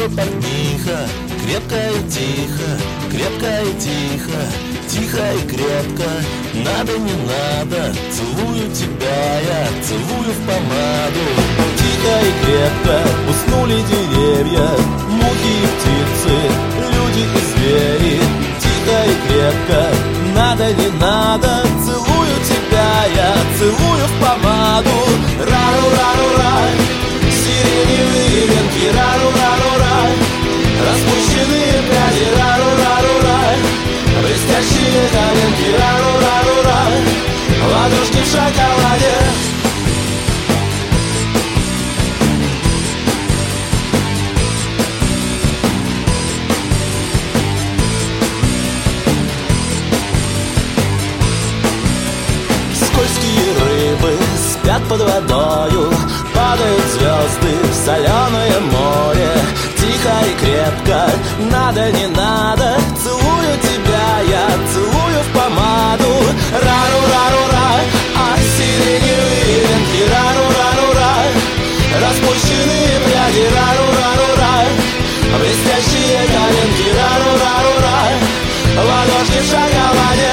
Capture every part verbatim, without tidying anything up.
уснула портниха. Крепко и тихо, крепко и тихо, тихо и крепко, надо не надо, целую тебя я, целую в помаду. Тихо и крепко уснули деревья, мухи и птицы, люди и звери. Тихо и крепко, надо не надо, целую тебя я, целую в помаду. Рару-рару-рай, сиреневые венки, рару-рару-рай, распущенные пряди, рару-рару-рай, блестящие коленки, рару-рару-рай, ладошки в шоколаде. Скользкие рыбы спят под водою, падают звезды в соленое море. Тихо и крепко, надо не надо, целую тебя я, целую в помаду. Рару-рару-рай, а сиреневые венки, рару-рару-рай, распущенные пряди, рару-рару-рай, блестящие коленки, рару-рару-рай, ладошки в шоколаде.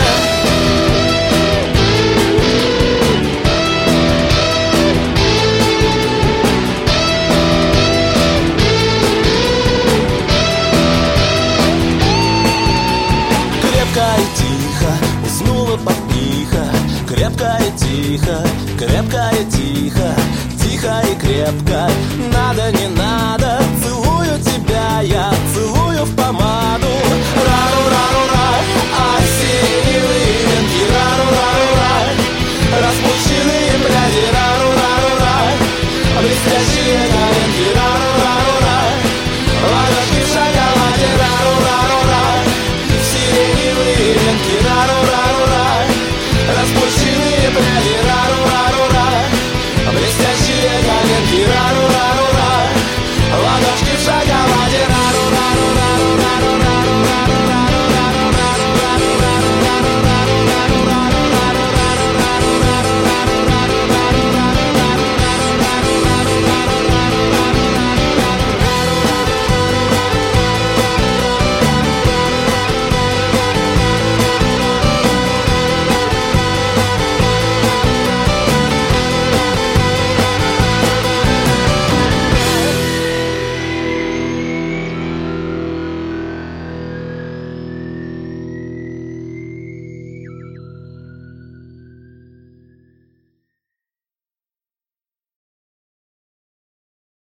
Крепко и тихо уснула портниха. Крепко и тихо, крепко и тихо, тихо и крепко, надо не надо,